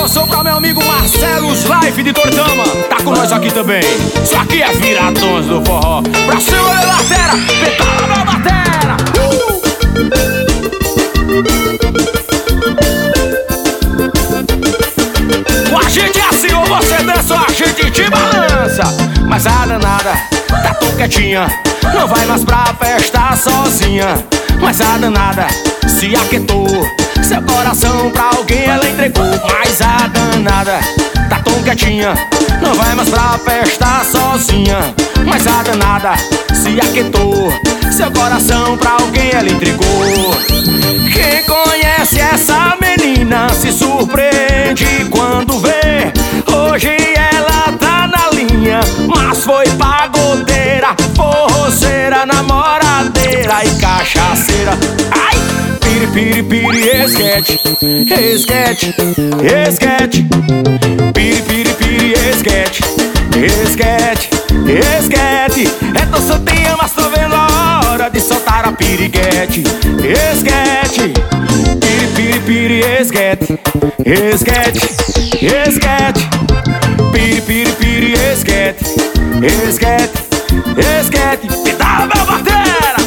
Abração pra meu amigo Marcelo Life de Tortama, tá com nós aqui também. Isso aqui é Viradões do Forró. Pra cima da batera, pedala na batera. Com a gente é assim, ou você dança ou a gente te balança. Mas a danada tá tão quietinha, não vai mais pra festa sozinha. Mas a danada se aquietou, seu coração pra alguém ela entregou. Mas a danada tá tão quietinha, não vai mais pra festa sozinha. Mas a danada se aquietou, seu coração pra alguém ela entregou. Quem conhece essa menina se surpreende quando vê. Hoje ela tá na linha, mas foi pagodeira, forroceira, namoradeira e cachaceira. Ai! Piri, piri, piri, esquete, esquete, esquete. Piri, piri, piri, esquete, esquete, esquete. É tão soltinha, mas tô vendo a hora de soltar a piriguete. Esquete, piri, piri, piri, esquete, esquete, esquete. Piri, piri, piri, esquete, esquete, esquete. Pedala, meu batera!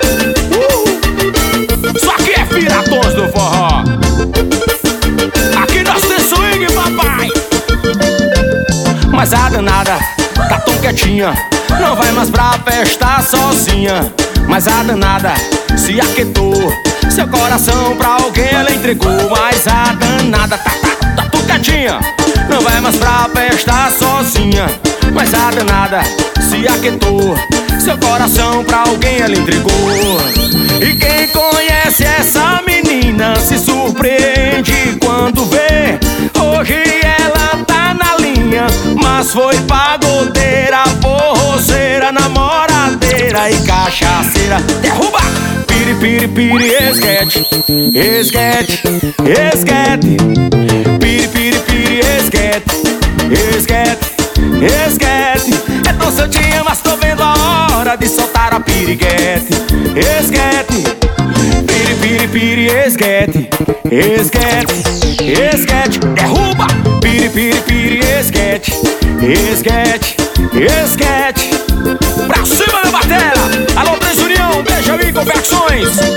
Isso aqui é Viradões do Forró. Aqui nós tem swing, papai. Mas a danada tá tão quietinha, não vai mais pra festa sozinha. Mas a danada se aquietou, seu coração pra alguém ela entregou. Mas a danada tá tão quietinha, não vai mais pra festa sozinha. Mas a danada se aquietou, seu coração pra alguém ela entregou. E quem conhece essa menina se surpreende quando vê. Hoje ela tá na linha, mas foi pagodeira, forroceira, namoradeira e cachaceira. Derruba! Piri, piri, piri, esquete, esquete, esquete. Piri, piri, piri, esquete, esquete, esquete. É tão santinha, mas tô vendo a hora de soltar a piriguete. Esquete, piri, piri, piri, esquete, esquete, esquete. Derruba! Piri, piri, piri, esquete, esquete, esquete. Pra cima da batera! Alô, Três União, beijo aí, Confecções.